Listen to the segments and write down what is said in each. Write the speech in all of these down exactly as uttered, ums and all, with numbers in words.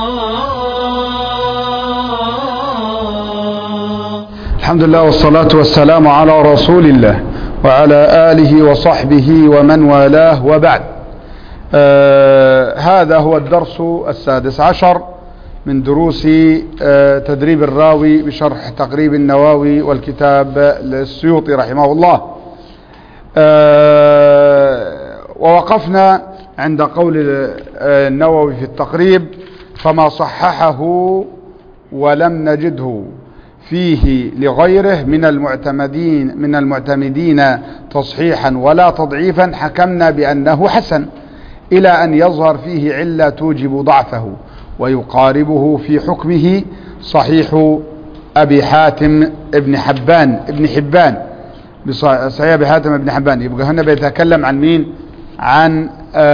الحمد لله والصلاة والسلام على رسول الله وعلى آله وصحبه ومن والاه، وبعد. آه هذا هو الدرس السادس عشر من دروس آه تدريب الراوي بشرح تقريب النووي والكتاب للسيوطي رحمه الله. آه ووقفنا عند قول النووي في التقريب: فما صححه ولم نجده فيه لغيره من المعتمدين من المعتمدين تصحيحا ولا تضعيفا حكمنا بأنه حسن، إلى أن يظهر فيه علة توجب ضعفه، ويقاربه في حكمه صحيح أبي حاتم ابن حبان ابن حبان صحيح أبي حاتم ابن حبان. يبقى هنا بيتكلم عن مين؟ عن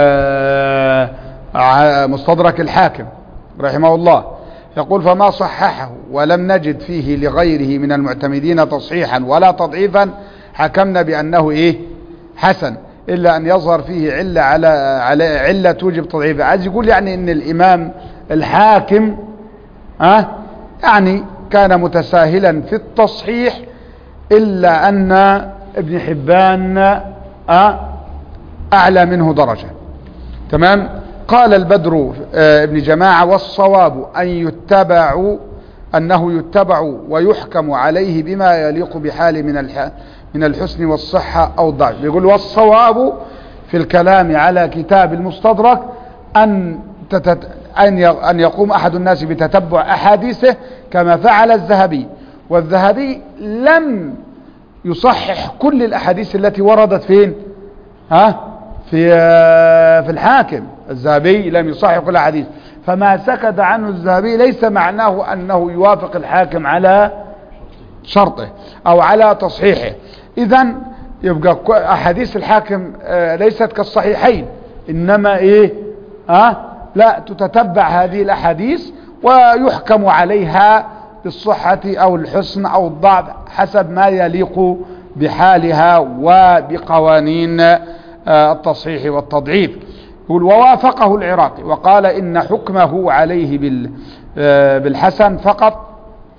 آه مستدرك الحاكم رحمه الله. يقول: فما صححه ولم نجد فيه لغيره من المعتمدين تصحيحا ولا تضعيفا حكمنا بأنه إيه؟ حسن، إلا أن يظهر فيه علة على على علة توجب تضعيفه. عايز يقول يعني إن الإمام الحاكم أه يعني كان متساهلا في التصحيح، إلا أن ابن حبان أه أعلى منه درجة. تمام. قال البدر ابن جماعة: والصواب أن يتبع أنه يتبع ويحكم عليه بما يليق بحال من من الحسن والصحة أو الضعف. يقول: والصواب في الكلام على كتاب المستدرك أن تتت أن أن يقوم أحد الناس بتتبع أحاديثه كما فعل الذهبي. والذهبي لم يصحح كل الأحاديث التي وردت فين؟ ها؟ في في الحاكم. الذهبي لم يصحح كل الحديث، فما سكت عنه الذهبي ليس معناه أنه يوافق الحاكم على شرطه أو على تصحيحه. إذن يبقى أحاديث الحاكم ليست كالصحيحين، إنما إيه؟ أه؟ لا، تتتبع هذه الأحاديث ويحكم عليها بالصحة أو الحسن أو الضعف حسب ما يليق بحالها وبقوانين التصحيح والتضعيف. يقول: ووافقه العراقي وقال إن حكمه عليه بالحسن فقط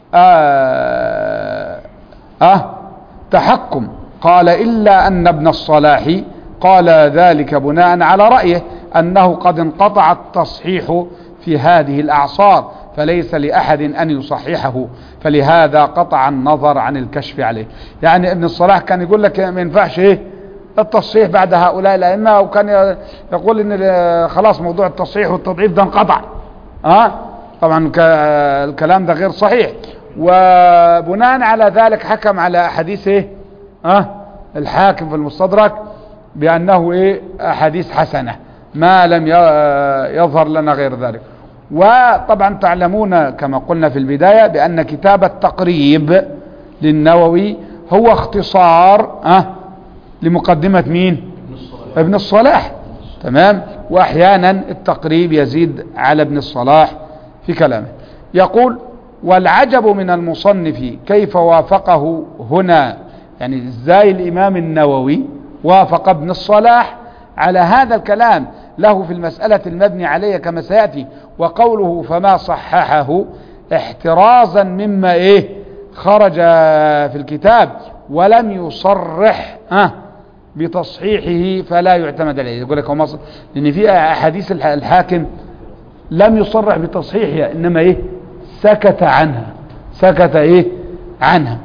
آه آه تحكم. قال: إلا أن ابن الصلاح قال ذلك بناء على رأيه أنه قد انقطع التصحيح في هذه الأعصار، فليس لأحد أن يصححه، فلهذا قطع النظر عن الكشف عليه. يعني ابن الصلاح كان يقول لك ما ينفعش ايه التصحيح بعد هؤلاء الأئمة، وكان يقول ان خلاص موضوع التصحيح والتضعيف ده انقطع. اه طبعا الكلام ده غير صحيح، وبناء على ذلك حكم على احاديث ايه اه الحاكم في المستدرك بأنه ايه احاديث حسنة، ما لم يظهر لنا غير ذلك. وطبعا تعلمون كما قلنا في البداية بأن كتاب التقريب للنووي هو اختصار اه لمقدمة مين؟ ابن الصلاح. تمام. واحيانا التقريب يزيد على ابن الصلاح في كلامه. يقول: والعجب من المصنف كيف وافقه هنا، يعني ازاي الامام النووي وافق ابن الصلاح على هذا الكلام له في المسألة المبني عليه كما سيأتي. وقوله فما صححه احترازا مما ايه خرج في الكتاب ولم يصرح اه بتصحيحه فلا يعتمد عليه. يقول لك هو لان في احاديث الحاكم لم يصرح بتصحيحها، انما ايه سكت عنها سكت ايه عنها.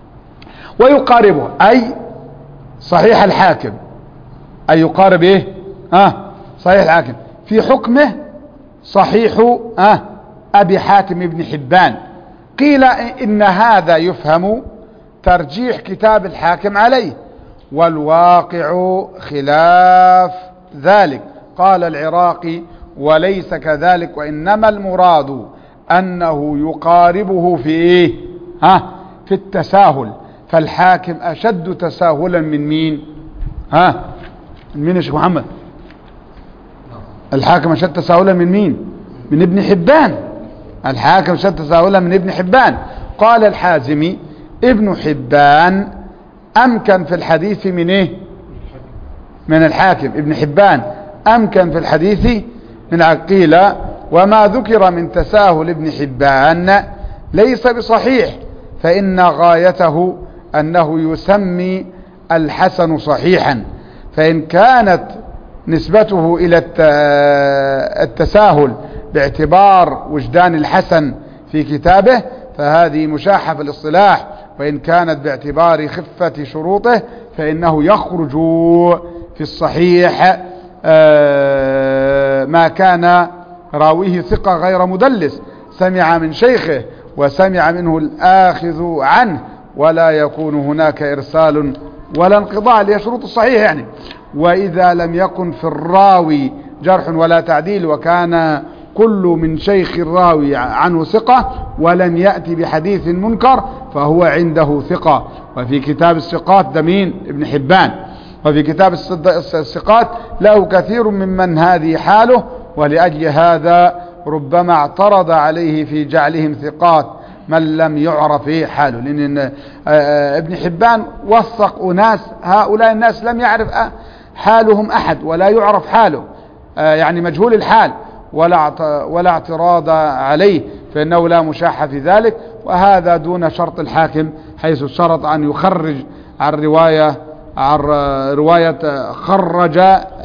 ويقاربه اي صحيح الحاكم، اي يقارب ايه اه صحيح الحاكم في حكمه صحيح اه ابي حاتم ابن حبان. قيل ان هذا يفهم ترجيح كتاب الحاكم عليه، والواقع خلاف ذلك. قال العراقي: وليس كذلك، وإنما المراد أنه يقاربه في إيه ها في التساهل، فالحاكم أشد تساهلا من مين ها من مين يا شيخ محمد؟ الحاكم أشد تساهلا من مين؟ من ابن حبان. الحاكم أشد تساهلا من ابن حبان. قال الحازمي: ابن حبان أمكن في الحديث من إيه من الحاكم. ابن حبان أمكن في الحديث من عقيلة. وما ذكر من تساهل ابن حبان ليس بصحيح، فإن غايته أنه يسمي الحسن صحيحا، فإن كانت نسبته إلى التساهل باعتبار وجدان الحسن في كتابه فهذه مشاحة في الاصطلاح، وإن كانت باعتبار خفة شروطه فإنه يخرج في الصحيح ما كان راويه ثقة غير مدلس سمع من شيخه وسمع منه الآخذ عنه، ولا يكون هناك إرسال ولا انقضاء لشروط الصحيح يعني. وإذا لم يكن في الراوي جرح ولا تعديل وكان كل من شيخ الراوي عنه ثقة ولم يأتي بحديث منكر فهو عنده ثقة. وفي كتاب الثقات ده مين؟ ابن حبان. وفي كتاب الثقات له كثير ممن هذه حاله، ولأجل هذا ربما اعترض عليه في جعلهم ثقات من لم يعرف حاله، لأن ابن حبان وثق أناس هؤلاء الناس لم يعرف حالهم أحد ولا يعرف حاله، يعني مجهول الحال، ولا ولا اعتراض عليه، فإنه لا مشاحة في ذلك. وهذا دون شرط الحاكم، حيث شرط أن يخرج عن رواية عن رواية خرج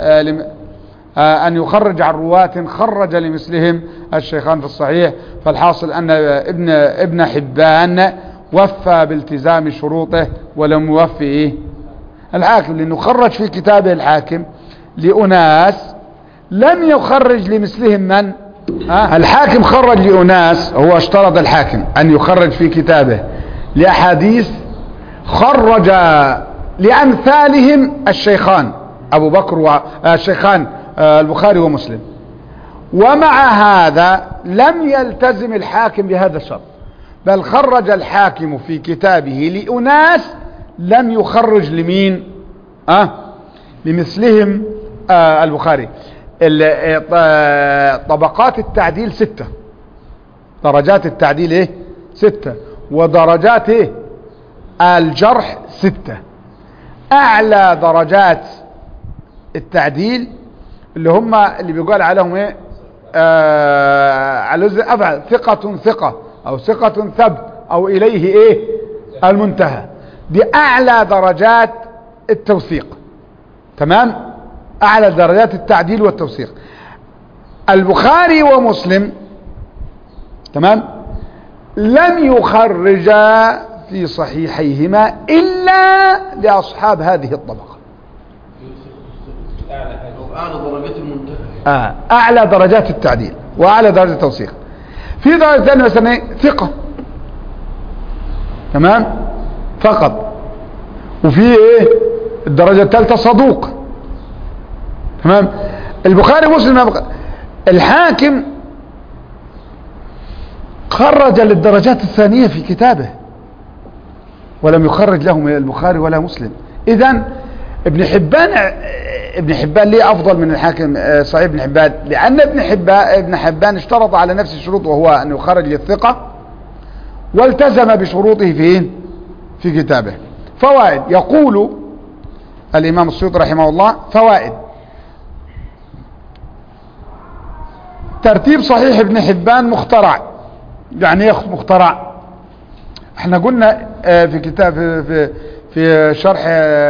أن يخرج عن رواة خرج لمثلهم الشيخان في الصحيح. فالحاصل أن ابن ابن حبان وفى بالتزام شروطه ولم يوفي إيه الحاكم، لأنه خرج في كتابه الحاكم لأناس لم يخرج لمثلهم من ها؟ الحاكم خرج لأناس، هو اشترط الحاكم أن يخرج في كتابه لأحاديث خرج لأمثالهم الشيخان أبو بكر والشيخان البخاري ومسلم، ومع هذا لم يلتزم الحاكم بهذا الشرط، بل خرج الحاكم في كتابه لأناس لم يخرج لمين أه؟ لمثلهم آه البخاري. طبقات التعديل ستة، درجات التعديل ايه ستة، ودرجات ايه الجرح ستة. اعلى درجات التعديل اللي هم اللي بيقال عليهم ايه آه على افعل ثقة ثقة او ثقة ثبت او اليه ايه المنتهى، دي اعلى درجات التوثيق. تمام، اعلى درجات التعديل والتوثيق. البخاري ومسلم تمام لم يخرجا في صحيحيهما الا لاصحاب هذه الطبقة. اعلى درجات المنتهى آه. اعلى درجات التعديل واعلى درجة التوثيق. في درجة ثانية مثلا ايه ثقة تمام فقط، وفي ايه الدرجة الثالثة صدوق. تمام. البخاري ومسلم الحاكم خرج للدرجات الثانية في كتابه ولم يخرج لهم البخاري ولا مسلم. اذن ابن حبان ابن حبان ليه افضل من الحاكم صحيح ابن حبان؟ لان ابن حبان ابن حبان اشترط على نفس الشروط، وهو ان يخرج للثقة، والتزم بشروطه في في كتابه. فوائد. يقول الامام السيوطي رحمه الله فوائد: ترتيب صحيح ابن حبان مخترع. يعني ايه مخترع؟ احنا قلنا في كتاب في في شرح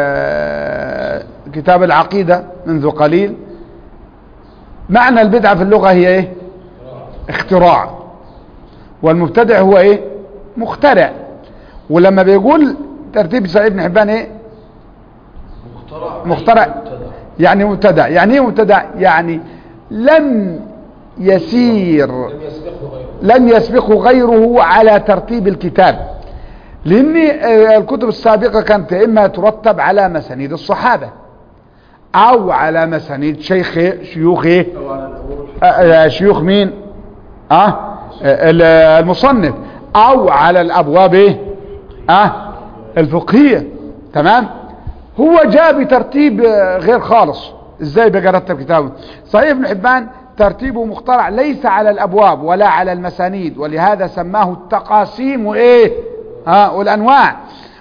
كتاب العقيدة منذ قليل معنى البدعة في اللغة هي ايه؟ اختراع. والمبتدع هو ايه؟ مخترع. ولما بيقول ترتيب صحيح ابن حبان ايه؟ مخترع. مخترع يعني مبتدع. يعني ايه مبتدع؟ يعني لم يسير لم يسبقه غيره على ترتيب الكتاب، لان الكتب السابقة كانت اما ترتب على مسانيد الصحابة او على مسانيد شيخ شيوخ شيوخ مين اه المصنف، او على الابواب ايه اه الفقهية. تمام. هو جاء بترتيب غير خالص. ازاي بقى رتب كتابه؟ صحيح ابن حبان ترتيبه مخترع، ليس على الابواب ولا على المسانيد، ولهذا سماه التقاسيم وايه ها والانواع.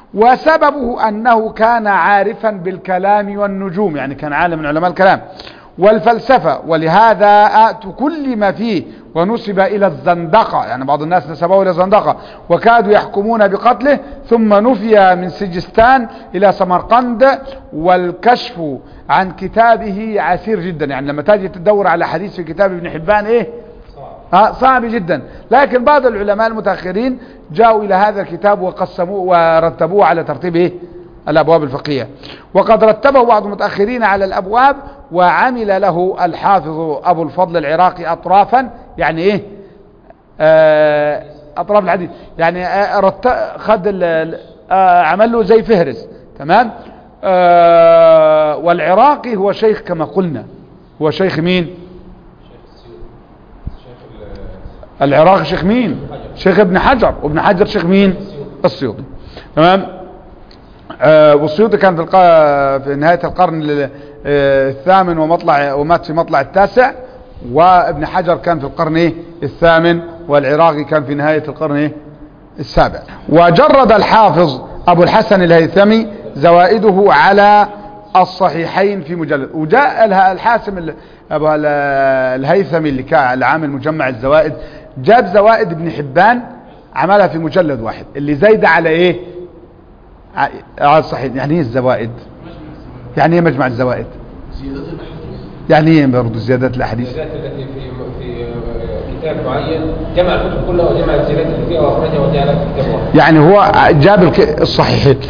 وسببه انه كان عارفا بالكلام والنجوم، يعني كان عالم من علماء الكلام، والفلسفة، ولهذا كل ما فيه ونسب إلى الزندقة، يعني بعض الناس نسبوه إلى الزندقة وكادوا يحكمون بقتله، ثم نفي من سجستان إلى سمرقند، والكشف عن كتابه عسير جدا. يعني لما تجي تدور على حديث في كتاب ابن حبان إيه صعب, صعب جدا، لكن بعض العلماء المتأخرين جاءوا إلى هذا الكتاب وقسموه ورتبوه على ترتيب إيه الأبواب الفقهية. وقد رتبه بعض المتأخرين على الأبواب، وعمل له الحافظ أبو الفضل العراقي أطرافا، يعني إيه آه أطراف الحديث، يعني آه خد آه عمل له زي فهرس. تمام. آه والعراقي هو شيخ كما قلنا، هو شيخ مين؟ العراقي شيخ مين؟ شيخ ابن حجر، وابن حجر شيخ مين؟ السيوطي. تمام. آه والسيوطي كان في, في نهاية القرن الثامن ومطلع، ومات في مطلع التاسع، وابن حجر كان في القرن ايه الثامن، والعراقي كان في نهاية القرن ايه السابع. وجرد الحافظ ابو الحسن الهيثمي زوائده على الصحيحين في مجلد. وجاء الحاسم ابو الهيثمي اللي كان عامل مجمع الزوائد، جاب زوائد ابن حبان عملها في مجلد واحد، اللي زايد على ايه على الصحيح. يعني ايه الزوائد؟ يعني ايه مجمع الزوائد؟ زيادات الاحاديث. يعني ايه برضه زيادات الاحاديث؟ الزيادات التي في في كتاب معين، جمع الكتب كلها وجمع الزيادات اللي فيها واخرجها وجعلها في كتاب واحد. يعني هو جاب الصحيحين،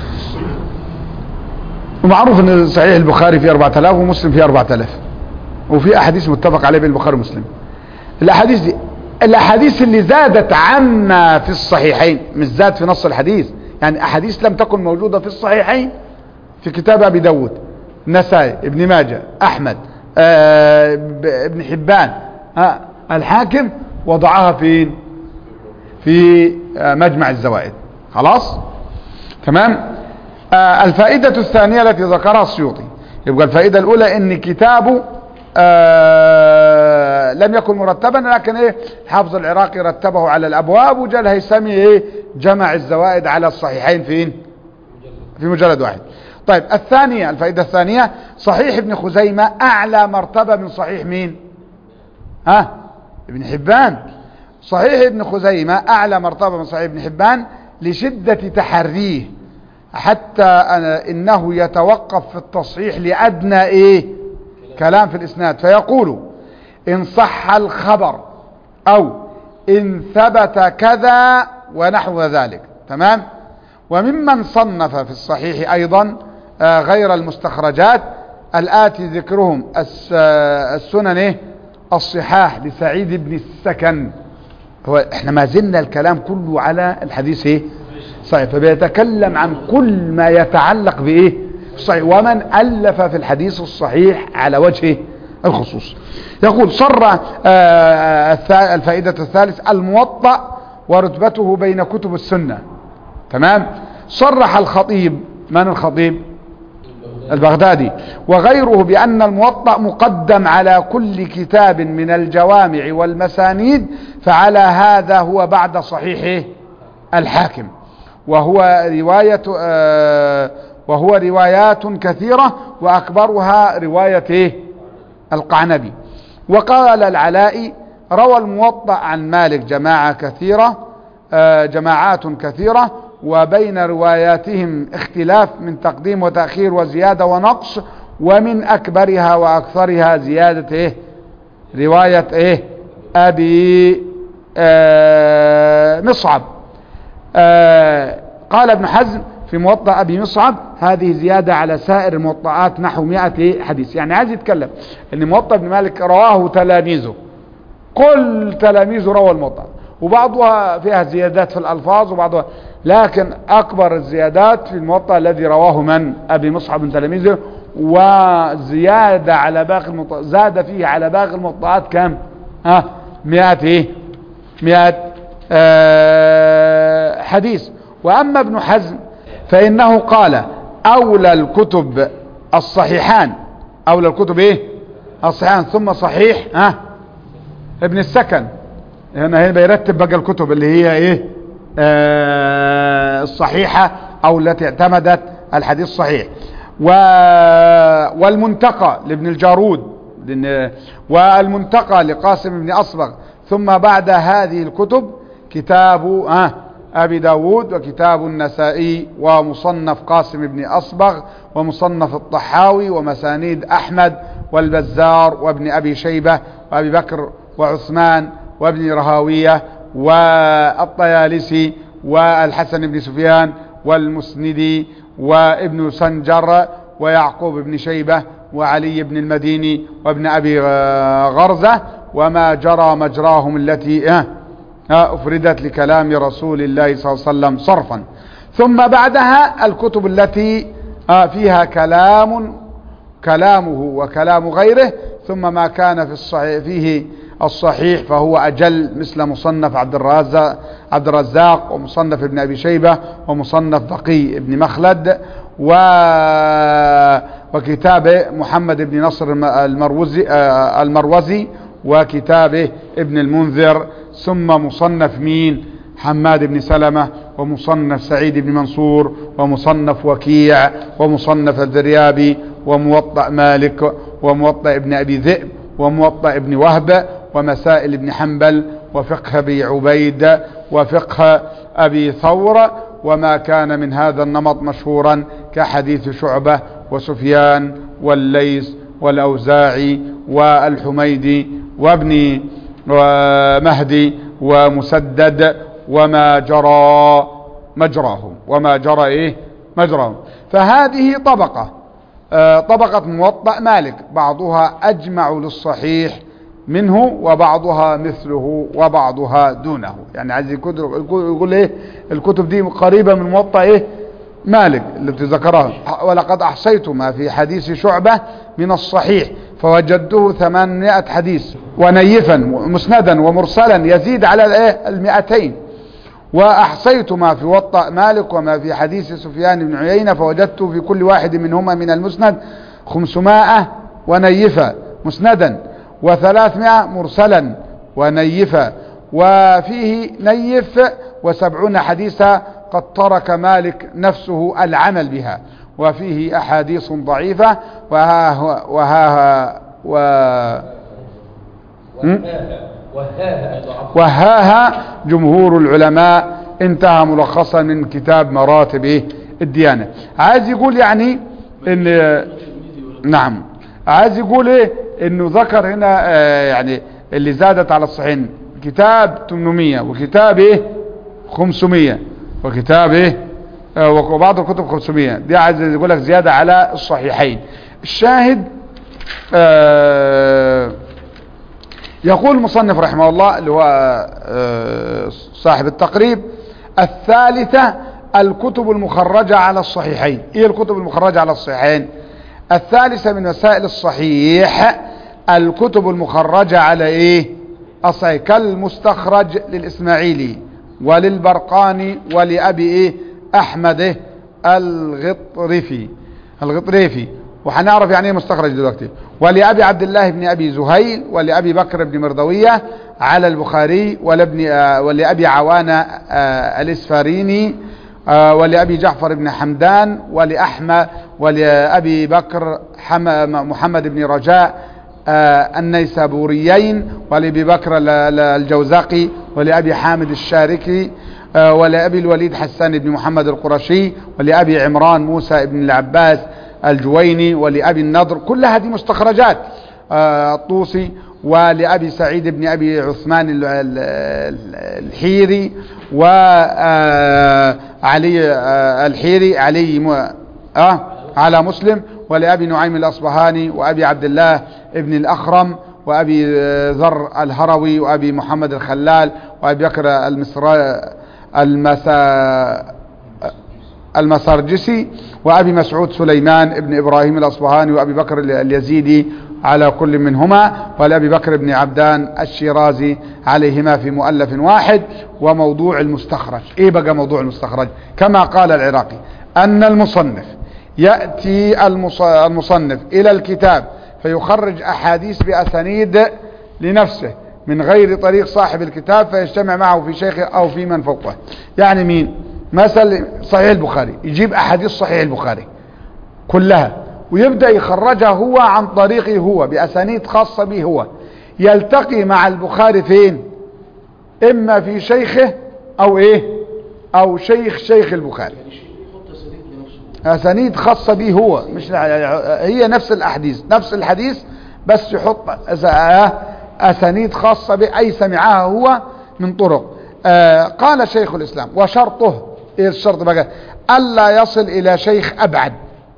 ومعروف ان صحيح البخاري فيه أربعة آلاف ومسلم فيه أربعة آلاف، وفي احاديث متفق عليه بين البخاري ومسلم. الاحاديث دي الاحاديث اللي زادت عما في الصحيحين، مش زاد في نص الحديث، يعني احاديث لم تكن موجودة في الصحيحين في كتاب ابي داود، نسائي، ابن ماجه، احمد، آه ابن حبان، آه الحاكم، وضعها فين؟ في آه مجمع الزوائد. خلاص تمام. آه الفائدة الثانية التي ذكرها السيوطي، يبقى الفائدة الاولى ان كتابه آه لم يكن مرتبا، لكن ايه حافظ العراقي رتبه على الابواب، وجاء الهيثمي ايه جمع الزوائد على الصحيحين فين؟ في مجلد واحد. طيب الثانية، الفائدة الثانية، صحيح ابن خزيمة اعلى مرتبة من صحيح مين؟ ها ابن حبان. صحيح ابن خزيمة اعلى مرتبة من صحيح ابن حبان لشدة تحريه، حتى انه يتوقف في التصحيح لادنى ايه كلام في الاسناد، فيقول ان صح الخبر او ان ثبت كذا ونحو ذلك. تمام. وممن صنف في الصحيح ايضا آه غير المستخرجات الاتي ذكرهم السنن ايه الصحاح لسعيد بن السكن. هو احنا ما زلنا الكلام كله على الحديث ايه صحيح، فبيتكلم عن كل ما يتعلق بايه صحيح، ومن الف في الحديث الصحيح على وجه الخصوص. يقول صر آه الفائدة الثالث الموطأ ورتبته بين كتب السنة. تمام. صرح الخطيب، من الخطيب؟ البغدادي وغيره، بأن الموطأ مقدم على كل كتاب من الجوامع والمسانيد، فعلى هذا هو بعد صحيح الحاكم، وهو رواية آه وهو روايات كثيرة، وأكبرها رواية القعنبي. وقال العلائي روى الموطأ عن مالك جماعة كثيرة آه جماعات كثيرة، وبين رواياتهم اختلاف من تقديم وتأخير وزيادة ونقص، ومن أكبرها وأكثرها زيادة إيه رواية إيه أبي آه مصعب. آه قال ابن حزم في موطأ أبي مصعب هذه زيادة على سائر الموطئات نحو مئة حديث. يعني عايز يتكلم ان موطأ ابن مالك رواه تلاميذه، كل تلاميذه روى الموطأ، وبعضها فيها زيادات في الألفاظ وبعضها، لكن أكبر الزيادات في الموطأ الذي رواه من أبي مصعب من تلاميذه، وزيادة على باقي الموطأ، زاد فيه على باقي الموطئات كم؟ ها مئة ايه مئة آه حديث. وأما ابن حزم فإنه قال أولى الكتب الصحيحان، أولى الكتب إيه الصحيحان ثم صحيح ها ابن السكن. هنا هنا بيرتب بقى الكتب اللي هي إيه آه الصحيحة أو التي اعتمدت الحديث الصحيح. و والمنتقى لابن الجارود والمنتقى لقاسم بن أصبغ. ثم بعد هذه الكتب كتاب آه أبي داود وكتاب النسائي ومصنف قاسم بن أصبغ ومصنف الطحاوي ومسانيد أحمد والبزار وابن أبي شيبة وأبي بكر وعثمان وابن رهاوية والطيالسي والحسن بن سفيان والمسندي وابن سنجر ويعقوب بن شيبة وعلي بن المديني وابن أبي غرزة وما جرى مجراهم التي أفردت لكلام رسول الله صلى الله عليه وسلم صرفا. ثم بعدها الكتب التي فيها كلام كلامه وكلام غيره. ثم ما كان في الصحيح فيه الصحيح فهو أجل، مثل مصنف عبد الرزاق عبد الرزاق ومصنف ابن أبي شيبة ومصنف بقي ابن مخلد و وكتاب محمد بن نصر المروزي المروزي وكتابه ابن المنذر. ثم مصنف مين؟ حماد بن سلمة ومصنف سعيد بن منصور ومصنف وكيع ومصنف الذريابي وموطأ مالك وموطأ ابن أبي ذئب وموطأ ابن وهب ومسائل ابن حنبل وفقه أبي عبيد وفقه أبي ثور. وما كان من هذا النمط مشهورا كحديث شعبة وسفيان والليث والأوزاعي والحميدي وابن مهدي ومسدد وما جرى مجراهم وما جرى ايه مجراهم. فهذه طبقة آه طبقة موطأ مالك، بعضها أجمع للصحيح منه وبعضها مثله وبعضها دونه. يعني عايز يقول ايه الكتب دي قريبة من موطأ ايه مالك اللي بتذكرها. ولقد أحصيت ما في حديث شعبة من الصحيح فوجدته ثمانمائة حديث ونيفا مسندا ومرسلا يزيد على الايه المئتين. وأحصيت ما في وطأ مالك وما في حديث سفيان بن عيينة فوجدت في كل واحد منهما من المسند خمسمائة ونيفا مسندا وثلاثمائة مرسلا ونيفا، وفيه نيف وسبعون حديثا قد ترك مالك نفسه العمل بها، وفيه أحاديث ضعيفة وها وها وها وهاها جمهور العلماء. انتهى ملخصا من كتاب مراتب الديانة. عايز يقول يعني ان نعم عايز يقول ايه انه ذكر هنا آه يعني اللي زادت على الصحيحين كتاب ثمانمائة وكتاب ايه خمسمائة وكتاب ايه آه وبعض الكتب خمسمائة. دي عايز يقول لك زيادة على الصحيحين. الشاهد آه يقول المصنف رحمه الله اللي هو آه صاحب التقريب: الثالثة الكتب المخرجة على الصحيحين. ايه الكتب المخرجة على الصحيحين؟ الثالثة من مسائل الصحيح الكتب المخرجة على ايه الصحيح، كالمستخرج للإسماعيلي وللبرقاني ولأبي ايه أحمد الغطريفي الغطريفي وحنعرف يعني ايه مستخرج دلوقتي. ولأبي عبد الله بن أبي زهيل ولأبي بكر بن مردوية على البخاري ولابن آه ولأبي عوانة آه الإسفاريني آه ولأبي جعفر بن حمدان ولأحمد ولأبي بكر محمد بن رجاء آه النيسابوريين ولأبي بكر الجوزاقي ولأبي حامد الشاركي آه ولأبي الوليد حسان بن محمد القرشي ولأبي عمران موسى بن العباس الجويني ولأبي النضر. كل هذه مستخرجات آه الطوسي. ولأبي سعيد بن أبي عثمان الحيري وعلي الحيري علي آه على مسلم ولأبي نعيم الأصبهاني وأبي عبد الله ابن الأخرم وأبي ذر الهروي وأبي محمد الخلال وأبي بكر المصري المسا المسارجسي وأبي مسعود سليمان ابن إبراهيم الأصبهاني وأبي بكر اليزيدي على كل منهما ولأبي بكر بن عبدان الشيرازي عليهما في مؤلف واحد. وموضوع المستخرج ايه بقى موضوع المستخرج؟ كما قال العراقي أن المصنف يأتي المصنف إلى الكتاب فيخرج أحاديث بأسانيد لنفسه من غير طريق صاحب الكتاب فيجتمع معه في شيخه أو في من فوقه. يعني مين؟ مثلا صحيح البخاري يجيب أحاديث صحيح البخاري كلها ويبدأ يخرجها هو عن طريقه هو بأسانيد خاصة به هو، يلتقي مع البخاري فين؟ إما في شيخه أو إيه؟ أو شيخ شيخ البخاري، أسانيد خاصة به هو، مش هي نفس الأحاديث نفس الحديث بس يحط أسانيد خاصة به أي سمعها هو من طرق. آه قال شيخ الإسلام وشرطه إيه الشرط بقى؟ ألا يصل إلى شيخ أبعد،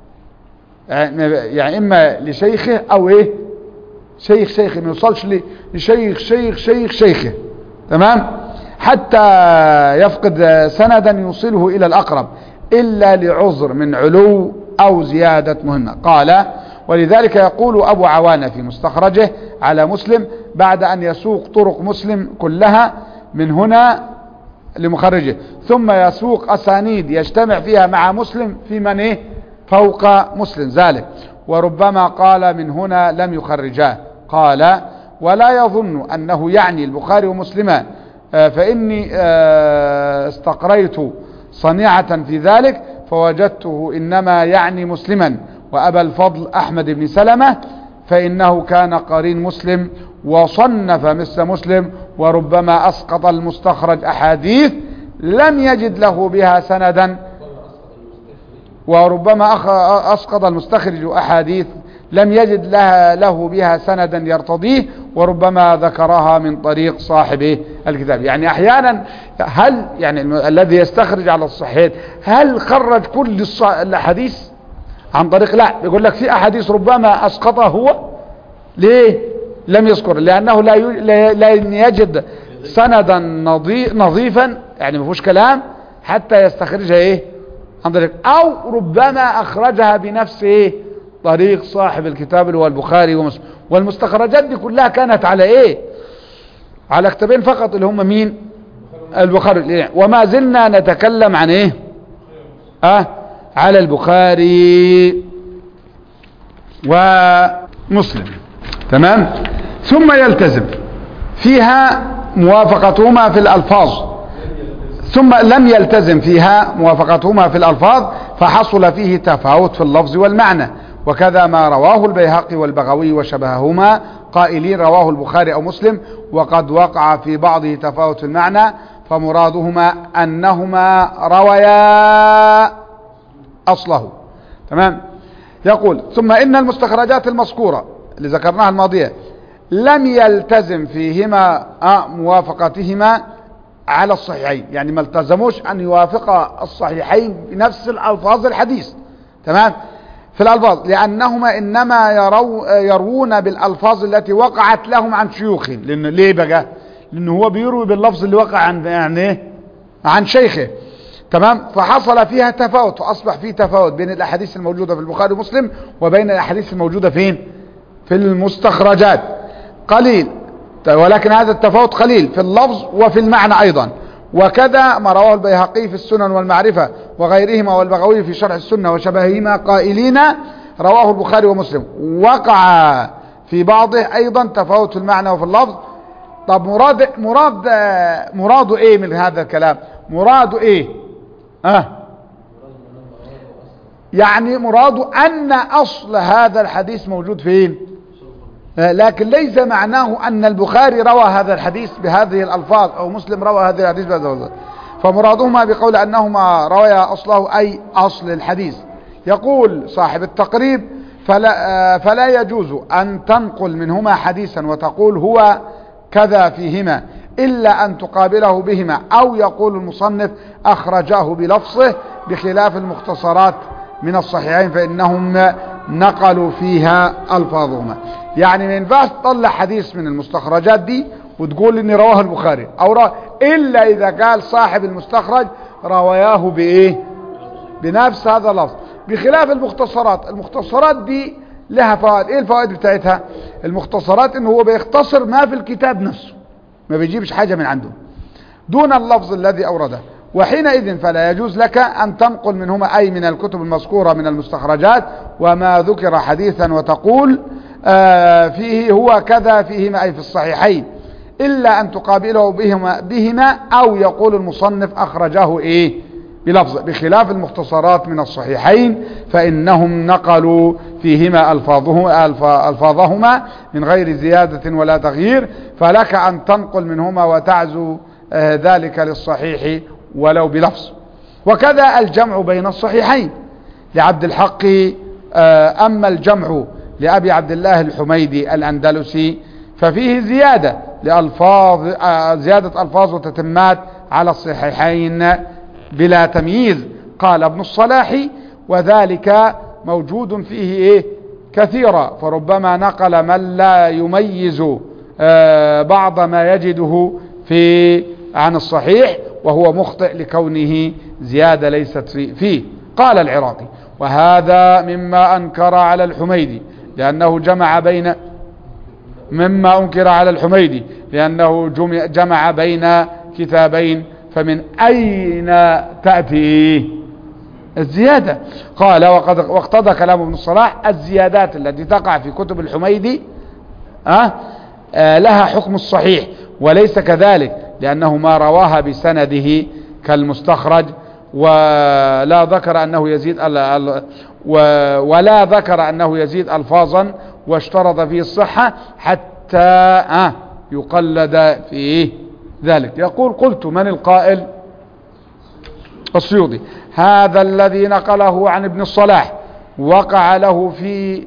يعني إما لشيخه أو إيه شيخ شيخه، ما يوصلش لشيخ شيخ شيخ شيخه، تمام، حتى يفقد سندا يوصله إلى الأقرب إلا لعذر من علو أو زيادة مهمة. قال ولذلك يقول أبو عوانة في مستخرجه على مسلم بعد أن يسوق طرق مسلم كلها من هنا لمخرجه ثم يسوق أسانيد يجتمع فيها مع مسلم في من إيه فوق مسلم ذلك، وربما قال من هنا لم يخرجاه. قال ولا يظن أنه يعني البخاري ومسلما، فإني استقريت صنيعة في ذلك فوجدته إنما يعني مسلما وأبا الفضل أحمد بن سلمة، فإنه كان قرين مسلم وصنف مثل مسلم، وربما أسقط المستخرج أحاديث لم يجد له بها سندا، وربما أسقط المستخرج أحاديث لم يجد لها له بها سندا يرتضيه، وربما ذكرها من طريق صاحب الكتاب. يعني أحيانا هل يعني الذي يستخرج على الصحيح هل خرج كل الأحاديث عن طريق؟ لا، يقول لك في أحاديث ربما أسقطها هو. ليه لم يذكر؟ لأنه لا لا يجد سندا نظيفا، يعني ما فيهوش كلام حتى يستخرجها ايه عن طريق، او ربما اخرجها بنفس ايه طريق صاحب الكتاب اللي هو البخاري ومسلم. والمستخرجات دي كلها كانت على ايه؟ على كتابين فقط اللي هم مين؟ البخاري. وما زلنا نتكلم عن ايه؟ اه على البخاري ومسلم، تمام. ثم يلتزم فيها موافقتهما في الألفاظ، ثم لم يلتزم فيها موافقتهما في الألفاظ فحصل فيه تفاوت في اللفظ والمعنى، وكذا ما رواه البيهقي والبغوي وشبههما قائلين رواه البخاري أو مسلم وقد وقع في بعضه تفاوت في المعنى، فمرادهما أنهما رويا أصله، تمام. يقول ثم إن المستخرجات المذكورة اللي ذكرناها الماضية لم يلتزم فيهما موافقتهما على الصحيحين، يعني ما التزموش أن يوافق الصحيحين بنفس الألفاظ الحديث، تمام، في الألفاظ، لأنهما إنما يرو يروون بالألفاظ التي وقعت لهم عن شيوخهم. لأن ليه بقى؟ لأنه هو بيروي باللفظ اللي وقع عن يعني عن شيخه، تمام. فحصل فيها تفاوت، وأصبح فيه تفاوت بين الأحاديث الموجودة في البخاري ومسلم وبين الأحاديث الموجودة فين؟ في المستخرجات قليل، ولكن هذا التفاوت قليل في اللفظ وفي المعنى أيضا. وكذا ما رواه البيهقي في السنن والمعرفة وغيرهما والبغوي في شرح السنة وشبههما قائلين رواه البخاري ومسلم، وقع في بعضه أيضا تفاوت في المعنى وفي اللفظ. طب مراد مراد مراد ايه من هذا الكلام؟ مراد ايه؟ اه يعني مراد ان اصل هذا الحديث موجود فين؟ لكن ليس معناه أن البخاري روى هذا الحديث بهذه الألفاظ أو مسلم روى هذا الحديث بهذه الألفاظ، فمرادهما بقول أنهما رويا أصله أي أصل الحديث. يقول صاحب التقريب فلا, فلا يجوز أن تنقل منهما حديثا وتقول هو كذا فيهما إلا أن تقابله بهما، أو يقول المصنف أخرجاه بلفظه بخلاف المختصرات من الصحيحين فإنهم نقلوا فيها ألفاظهما. يعني ما ينفعش تطلع حديث من المستخرجات دي وتقول إني رواه البخاري أو رواه، إلا إذا قال صاحب المستخرج رواياه بإيه؟ بنفس هذا اللفظ، بخلاف المختصرات. المختصرات دي لها فوائد. إيه الفوائد بتاعتها؟ المختصرات إنه هو بيختصر ما في الكتاب نفسه، ما بيجيبش حاجة من عنده دون اللفظ الذي أورده، وحينئذ فلا يجوز لك أن تنقل منهما أي من الكتب المذكورة من المستخرجات وما ذكر حديثا وتقول آه فيه هو كذا فيهما أي في الصحيحين، إلا أن تقابله بهما, بهما أو يقول المصنف أخرجاه إيه بلفظ، بخلاف المختصرات من الصحيحين فإنهم نقلوا فيهما ألفاظهما, ألفاظهما من غير زيادة ولا تغيير، فلك أن تنقل منهما وتعزو ذلك للصحيح ولو بلفظ. وكذا الجمع بين الصحيحين لعبد الحق. أما الجمع لأبي عبد الله الحميدي الأندلسي ففيه زيادة لألفاظ زيادة ألفاظ وتتمات على الصحيحين بلا تمييز. قال ابن الصلاح: وذلك موجود فيه إيه كثيرا، فربما نقل من لا يميز بعض ما يجده في عن الصحيح وهو مخطئ لكونه زيادة ليست فيه. قال العراقي: وهذا مما أنكر على الحميدي لأنه جمع بين مما أنكر على الحميدي لأنه جمع بين كتابين، فمن أين تأتي الزيادة؟ قال: وقد واقتضى كلام ابن الصلاح الزيادات التي تقع في كتب الحميدي أه؟ آه لها حكم الصحيح، وليس كذلك لأنه ما رواها بسنده كالمستخرج، ولا ذكر أنه يزيد ولا ذكر أنه يزيد ألفاظا واشترط فيه الصحة حتى آه يقلد في ذلك. يقول: قلت: من القائل؟ السيوطي: هذا الذي نقله عن ابن الصلاح وقع له في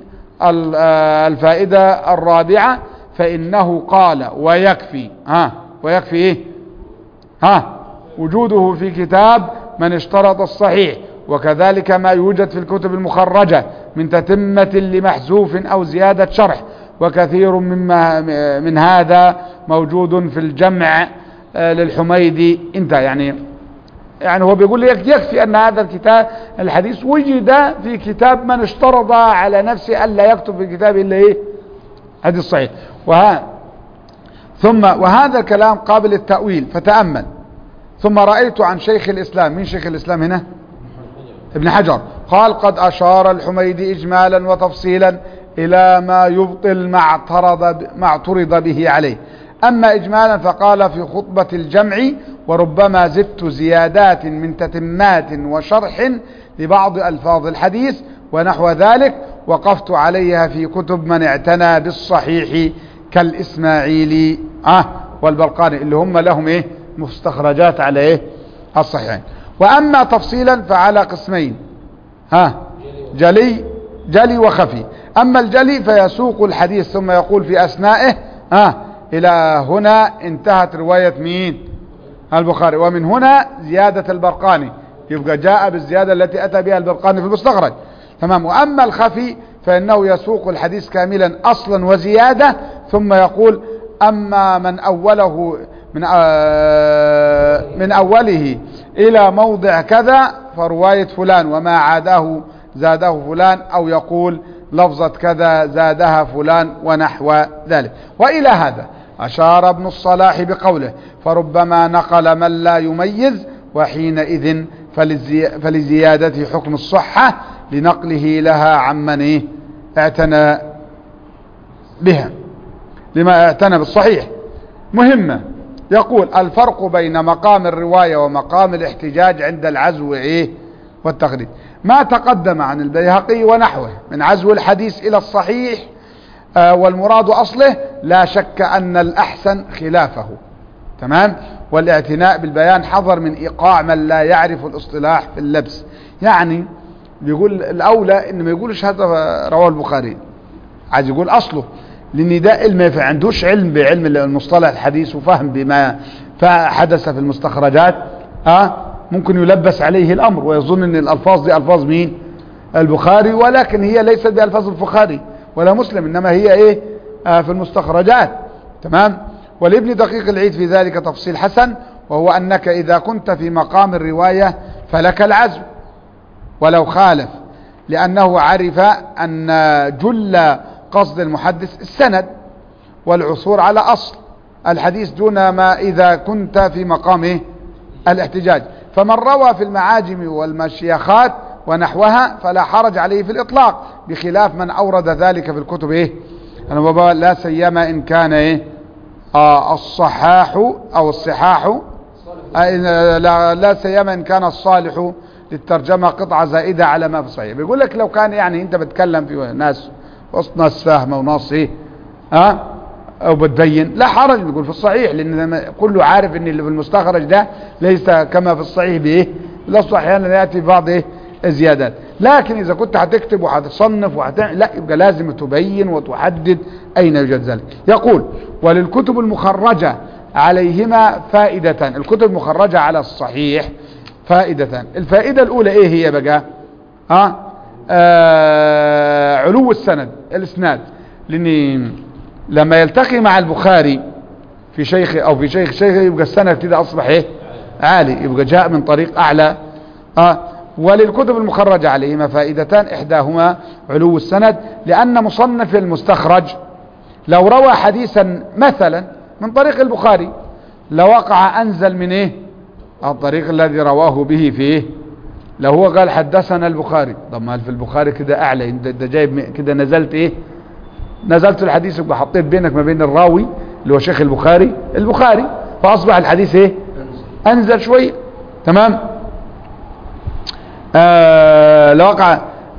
الفائدة الرابعة، فإنه قال: ويكفي ها ويكفي إيه ها وجوده في كتاب من اشترط الصحيح، وكذلك ما يوجد في الكتب المخرجة من تتمة لمحذوف أو زيادة شرح، وكثير مما من هذا موجود في الجمع للحميدي. انت يعني يعني هو بيقول لك يكفي أن هذا الكتاب الحديث وجد في كتاب من اشترط على نفسه ألا يكتب في الكتاب إلا إيه حديث صحيح. وها ثم وهذا الكلام قابل للتأويل، فتأمل. ثم رأيت عن شيخ الإسلام، من شيخ الإسلام هنا؟ ابن حجر. قال: قد أشار الحميدي إجمالا وتفصيلا إلى ما يبطل ما اعترض ما اعترض به عليه. أما إجمالا فقال في خطبة الجمع: وربما زدت زيادات من تتمات وشرح لبعض ألفاظ الحديث ونحو ذلك، وقفت عليها في كتب من اعتنى بالصحيح كالإسماعيلي آه والبرقاني، اللي هم لهم إيه مستخرجات على إيه الصحيحين. وأما تفصيلا فعلى قسمين: ها جلي جلي وخفي. أما الجلي فيسوق الحديث ثم يقول في أثنائه: ها إلى هنا انتهت رواية مين؟ البخاري، ومن هنا زيادة البرقاني، يبقى جاء بالزيادة التي أتى بها البرقاني في المستخرج. تمام. وأما الخفي فإنه يسوق الحديث كاملا أصلا وزيادة ثم يقول: أما من أوله من آه من أوله إلى موضع كذا فرواية فلان، وما عاداه زاده فلان، أو يقول لفظة كذا زادها فلان ونحو ذلك. وإلى هذا أشار ابن الصلاح بقوله: فربما نقل من لا يميز، وحينئذ فلزي فلزيادة حكم الصحة لنقله لها عمن إيه اعتنى بها، لما اعتنى بالصحيح. مهمة. يقول: الفرق بين مقام الرواية ومقام الاحتجاج عند العزو إيه والتقليد ما تقدم عن البيهقي ونحوه من عزو الحديث إلى الصحيح آه والمراد أصله، لا شك أن الأحسن خلافه. تمام. والاعتناء بالبيان حذر من إيقاع من لا يعرف الاصطلاح في اللبس. يعني بيقول الأولى إن ما يقولش هذا رواه البخاري، عايز يقول أصله، لأن ده ما عندوش علم بعلم المصطلح الحديث وفهم بما حدث في المستخرجات، أه ممكن يلبس عليه الأمر ويظن أن الألفاظ دي ألفاظ مين؟ البخاري، ولكن هي ليست بألفاظ البخاري ولا مسلم، إنما هي إيه آه في المستخرجات. تمام. ولابن دقيق العيد في ذلك تفصيل حسن، وهو أنك إذا كنت في مقام الرواية فلك العزو ولو خالف، لأنه عرف أن جل قصد المحدث السند والعثور على أصل الحديث دون ما إذا كنت في مقام الاحتجاج. فمن روى في المعاجم والمشيخات ونحوها فلا حرج عليه في الإطلاق، بخلاف من أورد ذلك في الكتب إيه لا سيما إن كان إيه آه الصحاح أو الصحاح لا, لا سيما ان كان الصالح للترجمة قطعة زائدة على ما في الصحيح. بيقول لك لو كان يعني انت بتكلم في ناس وسط ناس فاهمة وناس ايه ها او بتبين لا حرج، بيقول في الصحيح، لان كله عارف ان اللي في المستخرج ده ليس كما في الصحيح بايه، الاصل احيانا ياتي بعض ايه زيادات. لكن اذا كنت هتكتب وهتصنف وهتعمل لا، يبقى لازم تبين وتحدد اين يوجد ذلك. يقول وللكتب المخرجة عليهما فائدتان. الكتب المخرجة على الصحيح فائدتان. الفائدة الاولى ايه هي بقى؟ ها آه علو السند الاسناد، لان لما يلتقي مع البخاري في شيخ او في شيخ شيخ يبقى السند كده اصبح ايه عالي، يبقى جاء من طريق اعلى. اه وللكتب المخرجة عليهما فائدتان، احداهما علو السند، لان مصنف المستخرج لو روى حديثا مثلا من طريق البخاري لوقع انزل من ايه الطريق الذي رواه به في ايه. لو هو قال حدثنا البخاري، طب ما في البخاري كده اعلى، انت جايب كده نزلت ايه، نزلت الحديث يبقى حطيت بينك ما بين الراوي اللي هو شيخ البخاري البخاري، فاصبح الحديث ايه انزل شويه. تمام. آه لوقع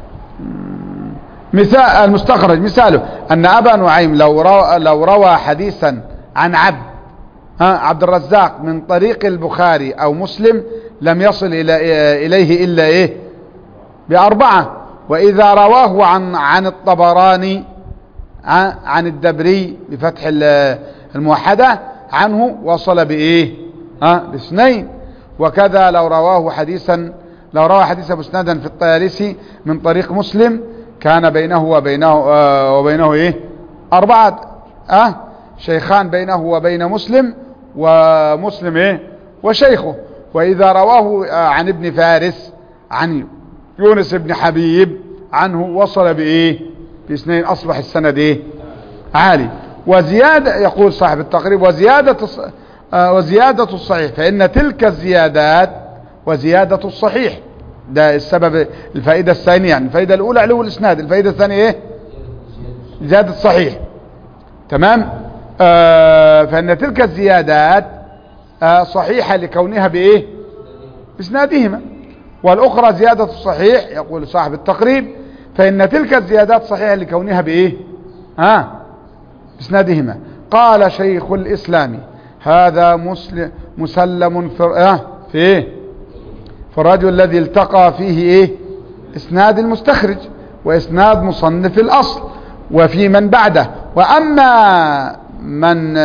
مثال المستخرج مثاله ان ابا نعيم لو روى لو روى حديثا عن عبد ها عبد الرزاق من طريق البخاري او مسلم لم يصل الى اليه الا ايه باربعه، واذا رواه عن عن الطبراني عن الدبري بفتح الموحدة عنه وصل بايه ها باثنين. وكذا لو رواه حديثا لو روى حديثا مسندا في الطيالسي من طريق مسلم كان بينه وبينه آه وبينه ايه اربعة اه شيخان بينه وبين مسلم ومسلم ايه وشيخه. واذا رواه آه عن ابن فارس عن يونس بن حبيب عنه وصل بايه باثنين، اصبح السند ايه عالي. وزيادة يقول صاحب التقريب وزيادة آه وزيادة الصحيح، فإن تلك الزيادات وزيادة الصحيح ده السبب. الفائدة الثانية يعني الفائدة الأولى علو الإسناد، الفائدة الثانية إيه زيادة الصحيح. تمام. آه فإن تلك الزيادات آه صحيحة لكونها بإيه بإسنادهما، والأخرى زيادة الصحيح يقول صاحب التقريب فإن تلك الزيادات صحيحة لكونها بإيه ها آه بإسنادهما. قال شيخ الإسلام هذا مسلم مسلم في آه في إيه في الرجل الذي التقى فيه ايه اسناد المستخرج واسناد مصنف الاصل وفي من بعده. واما من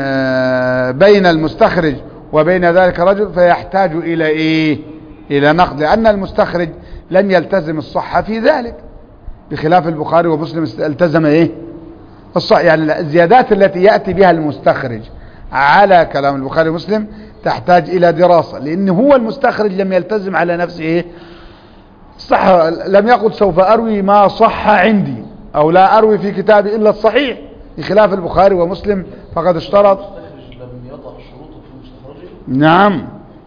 بين المستخرج وبين ذلك الرجل فيحتاج الى ايه الى نقد، لان المستخرج لم يلتزم الصحة في ذلك بخلاف البخاري ومسلم التزم ايه الصحة. يعني الزيادات التي يأتي بها المستخرج على كلام البخاري ومسلم تحتاج الى دراسة، لان هو المستخرج لم يلتزم على نفسه ايه صح، لم يقل سوف اروي ما صح عندي او لا اروي في كتابي الا الصحيح، بخلاف البخاري ومسلم فقد اشترط لم يضع شروطه في مستخرجه. نعم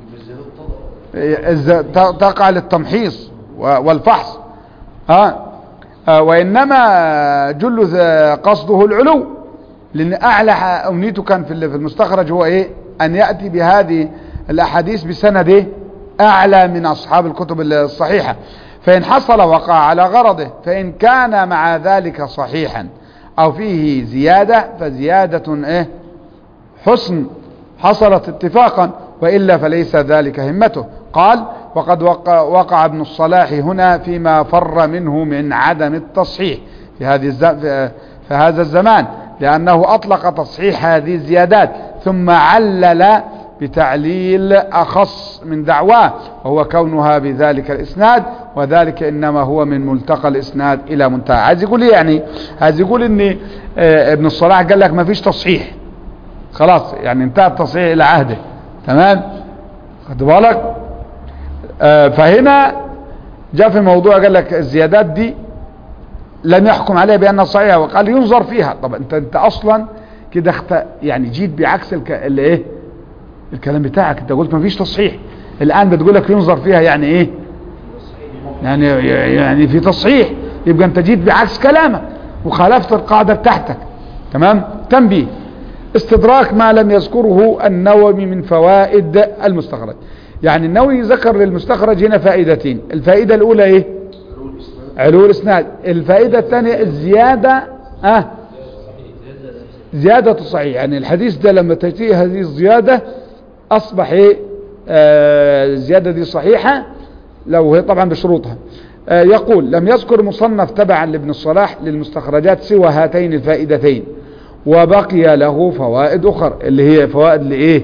تقع للتمحيص والفحص ها آه وانما جل قصده العلو، لان اعلى امنيته كان في المستخرج هو ايه ان يأتي بهذه الاحاديث بسند ايه اعلى من اصحاب الكتب الصحيحة. فان حصل وقع على غرضه، فان كان مع ذلك صحيحا او فيه زيادة فزيادة ايه حسن حصلت اتفاقا، وإلا فليس ذلك همته. قال وقد وقع, وقع ابن الصلاح هنا فيما فر منه من عدم التصحيح في هذه في هذا الزمان، لأنه أطلق تصحيح هذه الزيادات ثم علل بتعليل أخص من دعواه، وهو كونها بذلك الإسناد، وذلك إنما هو من ملتقى الإسناد إلى منتهى. عايز يقول يعني عايز يقول إن ابن الصلاح قال لك ما فيش تصحيح خلاص، يعني انتهى التصحيح إلى عهده. تمام خد بالك. آه فهنا جاء في موضوع قال لك الزيادات دي لم يحكم عليها بأنها صحيحة، وقال ينظر فيها. طب انت انت اصلا كده اخت... يعني جيت بعكس الك... اللي ايه الكلام بتاعك. انت قلت ما فيش تصحيح، الان بتقول لك ينظر فيها، يعني ايه يعني يعني في تصحيح، يبقى انت جيت بعكس كلامك وخالفت القاعدة بتاعتك. تمام. تنبيه استدراك ما لم يذكره النووي من فوائد المستخرج. يعني النووي ذكر للمستخرج هنا فائدتين. الفائدة الأولى إيه؟ علو الإسناد. الفائدة الثانية الزيادة أه زيادة الصحيح. يعني الحديث ده لما تأتي هذه الزيادة أصبح إيه؟ آه الزيادة دي صحيحة لو هي طبعا بشروطها. آه يقول لم يذكر مصنف تبعا لابن الصلاح للمستخرجات سوى هاتين الفائدتين، وبقي له فوائد أخرى اللي هي فوائد لإيه؟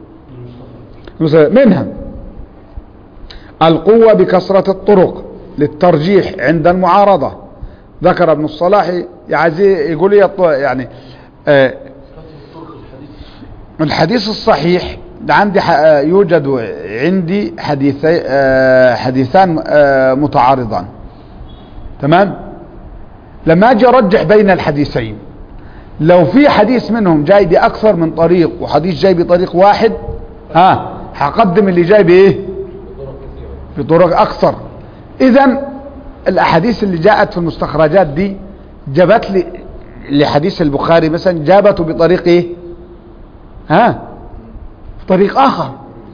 منها القوة بكثرة الطرق للترجيح عند المعارضة. ذكر ابن الصلاح يقول يعني آه الحديث الصحيح عندي يوجد عندي حديثي آه حديثان آه متعارضان، تمام؟ لما اجي ارجح بين الحديثين، لو في حديث منهم جاي بأكثر من طريق وحديث جاي بطريق واحد، ها هقدم اللي جاي بايه؟ بطرق اكثر. اذا الاحاديث اللي جاءت في المستخرجات دي جابت لي لحديث البخاري مثلا جابته بطريق ايه؟ ها طريق اخر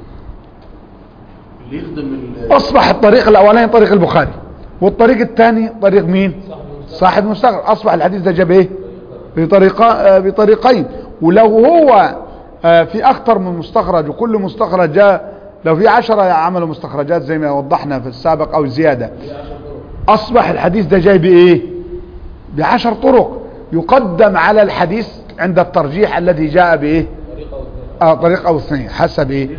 اللي يخدم اصبح الطريق الاولاني طريق البخاري، والطريق الثاني طريق مين؟ صاحب المستخرج. اصبح الحديث ده جاب ايه؟ بطريقه بطريقين. ولو هو في اكثر من مستخرج وكل مستخرج جاء، لو في عشرة عملوا مستخرجات زي ما وضحنا في السابق او زيادة، اصبح الحديث ده جاي بايه؟ بعشر طرق. يقدم على الحديث عند الترجيح الذي جاء بايه؟ اه طريق او اثنين حسب ايه؟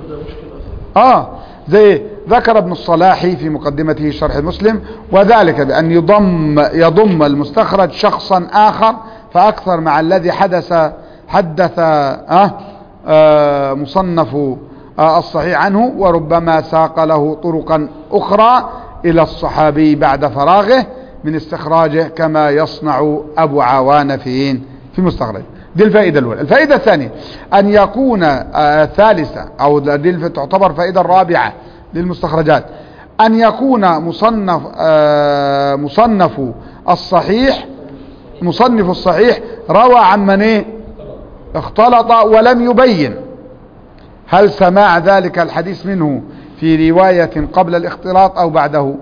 اه زي ذكر ابن الصلاح في مقدمته شرح مسلم، وذلك بأن يضم يضم المستخرج شخصا آخر فأكثر مع الذي حدث حدث آه آه مصنف آه الصحيح عنه، وربما ساق له طرقا أخرى إلى الصحابي بعد فراغه من استخراجه كما يصنع أبو عوان في في مستخرج. دي الفائدة الأولى. الفائدة الثانية أن يكون آه ثالثة أو دي تعتبر فائدة الرابعة للمستخرجات، أن يكون مصنف آه مصنف الصحيح مصنف الصحيح روى عن من ايه؟ اختلط ولم يبين هل سماع ذلك الحديث منه في رواية قبل الاختلاط أو بعده،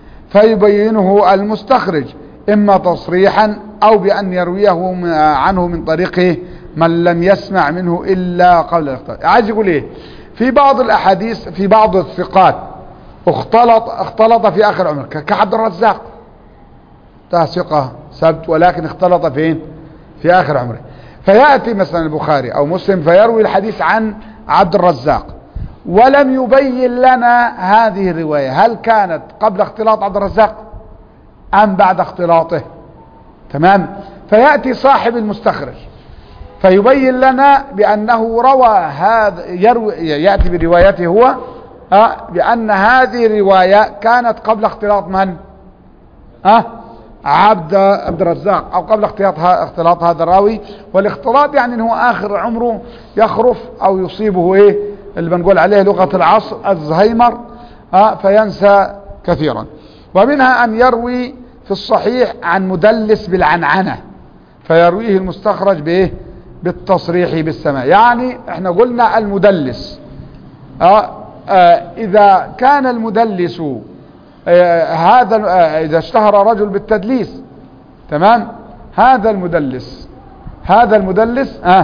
فيبينه المستخرج إما تصريحا أو بأن يرويه عنه من طريقه من لم يسمع منه إلا قبل الاختلاط. عايز يقول ايه؟ في بعض الأحاديث في بعض الثقات اختلط اختلط في آخر عمره كعبد الرزاق، ده ثقة سبت ولكن اختلط فين؟ في آخر عمره. فيأتي مثلا البخاري أو مسلم فيروي الحديث عن عبد الرزاق ولم يبين لنا هذه الرواية هل كانت قبل اختلاط عبد الرزاق أم بعد اختلاطه، تمام؟ فيأتي صاحب المستخرج فيبين لنا بأنه روى هذا يروي يأتي بروايته هو أه بأن هذه الرواية كانت قبل اختلاط من؟ أه عبد عبد الرزاق أو قبل اختلاط اختلاط هذا الراوي. والاختلاط يعني أنه آخر عمره يخرف أو يصيبه إيه اللي بنقول عليه لغة العصر الزهيمر أه فينسى كثيرا. ومنها أن يروي في الصحيح عن مدلس بالعنعنة فيرويه المستخرج بإيه؟ بالتصريح بالسماع. يعني احنا قلنا المدلس آه آه اذا كان المدلس آه هذا آه اذا اشتهر رجل بالتدليس، تمام؟ هذا المدلس هذا المدلس آه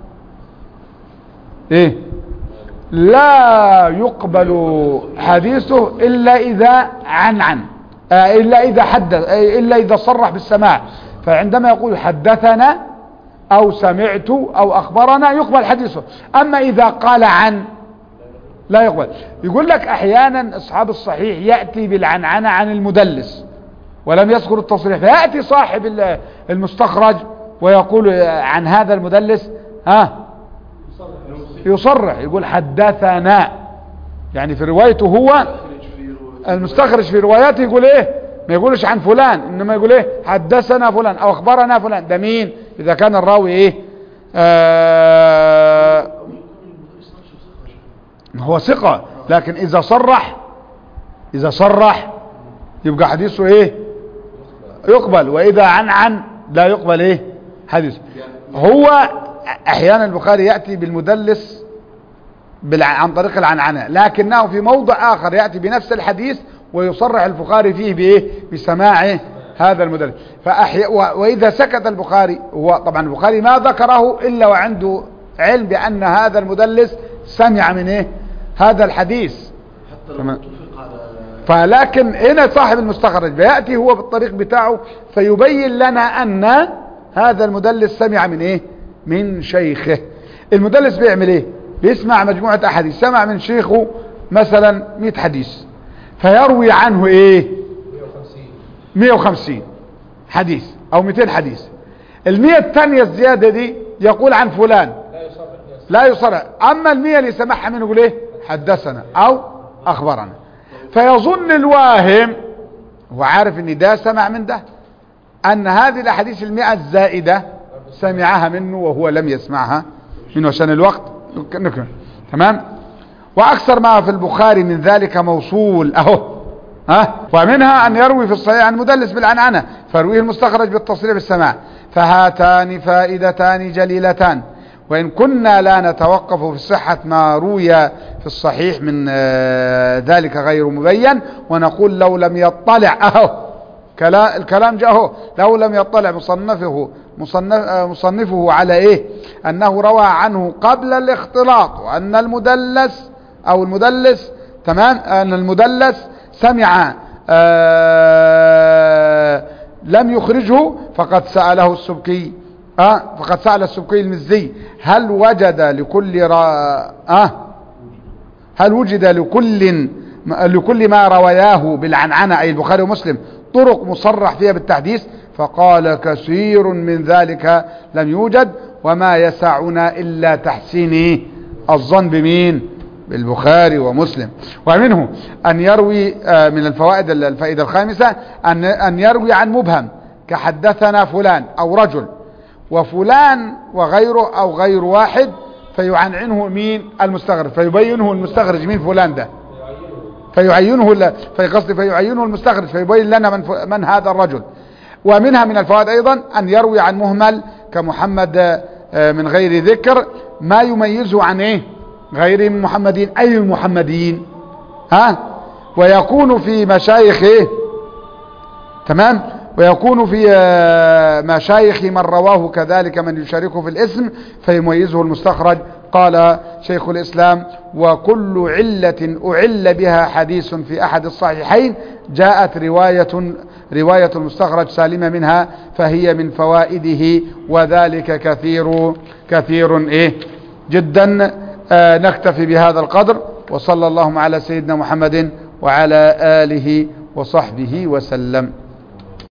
ايه لا يقبل حديثه الا اذا عنعن آه الا اذا حدث آه الا اذا صرح بالسماع. فعندما يقول حدثنا او سمعت او اخبرنا يقبل حديثه، اما اذا قال عن لا يقبل. يقول لك احيانا اصحاب الصحيح يأتي بالعنعنة عن المدلس ولم يذكر التصريح، فيأتي صاحب المستخرج ويقول عن هذا المدلس ها يصرح يقول حدثنا، يعني في روايته هو المستخرج في رواياته يقول ايه؟ ما يقولش عن فلان، انما يقول ايه؟ حدثنا فلان او اخبرنا فلان. ده مين؟ اذا كان الراوي ايه؟ آه هو ثقة، لكن اذا صرح اذا صرح يبقى حديثه ايه؟ يقبل. واذا عن عن لا يقبل ايه؟ حديثه. هو احيانا البخاري يأتي بالمدلس عن طريق العنعنة، لكنه في موضع اخر يأتي بنفس الحديث ويصرح البخاري فيه بايه؟ بسماع هذا المدلس. فأحي... واذا سكت البخاري، هو طبعا البخاري ما ذكره الا وعنده علم بان هذا المدلس سمع من ايه؟ هذا الحديث. حتى لو اتفق على فلكن هنا صاحب المستخرج بيأتي هو بالطريق بتاعه فيبين لنا ان هذا المدلس سمع من ايه؟ من شيخه. المدلس بيعمل ايه؟ بيسمع مجموعة احاديث، سمع من شيخه مثلا مئة حديث فيروي عنه ايه؟ مئة وخمسين حديث او مئتين حديث. المئة الثانية الزيادة دي يقول عن فلان لا يصرح، اما المئة اللي سمعها منه يقول ايه؟ حدثنا او اخبرنا. فيظن الواهم، هو عارف ان ده سمع من ده، ان هذه الاحاديث المئة الزائدة سمعها منه وهو لم يسمعها منه عشان الوقت. تمام. واكثر ما في البخاري من ذلك موصول اهو، ها، ومنها ان يروي في الصحيح عن مدلس بالعنعنة فيرويه المستخرج بالتصريح بالسماع. فهاتان فائدتان جليلتان، وإن كنا لا نتوقف في صحة ما روي في الصحيح من ذلك غير مبين، ونقول لو لم يطلع اهو الكلام جاء اهو، لو لم يطلع مصنفه مصنف مصنفه على ايه؟ انه روى عنه قبل الاختلاط، وان المدلس او المدلس تمام ان المدلس سمع آه لم يخرجه، فقد سأله السبكي آه فقد سأل السبكي المزي هل وجد لكل را آه هل وجد لكل لكل ما رواياه بالعنعنة أي البخاري ومسلم طرق مصرح فيها بالتحديث؟ فقال كثير من ذلك لم يوجد، وما يسعنا إلا تحسين الظن بمين؟ بالبخاري ومسلم. ومنه أن يروي من الفوائد الفائدة الخامسة أن أن يروي عن مبهم كحدثنا فلان أو رجل وفلان وغيره أو غير واحد، فيعنعنه مين؟ المستخرج، فيبينه المستخرج مين فلان ده، فيعينه في قصد فيعينه المستخرج فيبين لنا من, من هذا الرجل. ومنها من الفوائد أيضا أن يروي عن مهمل كمحمد من غير ذكر ما يميزه عن إيه؟ غير محمدين. أي المحمدين؟ ها؟ ويكون في مشايخ إيه؟ تمام؟ ويكون في مشايخ من رواه كذلك من يشاركه في الاسم فيميزه المستخرج. قال شيخ الإسلام وكل علة أعل بها حديث في أحد الصحيحين جاءت رواية رواية المستخرج سالمة منها فهي من فوائده، وذلك كثير كثير إيه جدا. آه نكتفي بهذا القدر، وصلى اللهم على سيدنا محمد وعلى آله وصحبه وسلم.